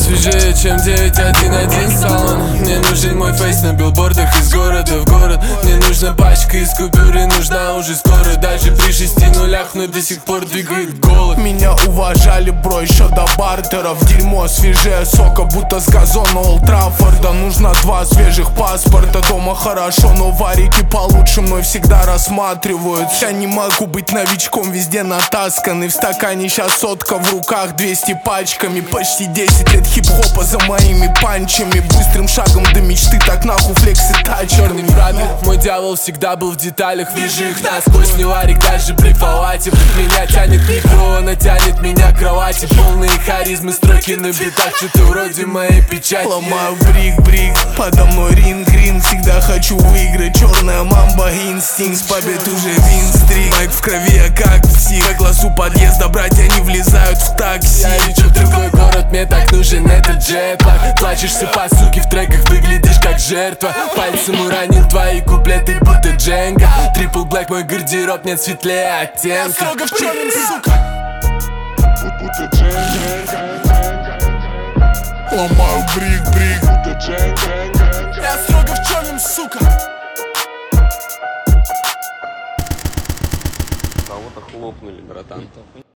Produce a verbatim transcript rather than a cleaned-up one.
свежее, чем девять один один салон. Мне нужен мой фейс на билбордах из города в город. Мне нужна пачка из купюр и нужна уже скоро. Даже при шести нулях, но до сих пор двигает голод. Меня уважали, бро, еще до бартеров. Дерьмо свежее сока, будто с газона Олд Траффорда. Нужно два свежих паспорта. Дома хорошо, но варики получше мной всегда рассматривают. Я не могу быть новичком, везде натасканный. В стакане сейчас сотка, в руках двести пачками. Почти десять лет хип-хопа за моими панчами. Быстрым шагом до мечты, так нахуй флекс и тач. Черный брат, мой дьявол всегда был в деталях. Вижу их насквозь, не варик, даже блефовать. Меня тянет микро, она тянет меня к кровати. Полные харизмы, строки на битах, что-то вроде моей печати. Ломаю брик-брик, подо мной ринг-ринг. Всегда хочу выиграть, черная мамба, инстинкт. Побед уже винстрик, майк в крови, я как псих. По глазу подъезда братья не влезают в такси. Я лечу в другой город, мне так нужен этот джетлаг. Плачешься по суке, в треках выглядишь как жертва. Пальцем уронил твои куплеты, будто Дженга. Трипл блэк, мой гардероб нет светлее оттенка. Я строго в черном, сука, будто Дженга. Ломаю брик-брик, будто Дженга. Я строго в черном, сука. Кого-то хлопнули, братан.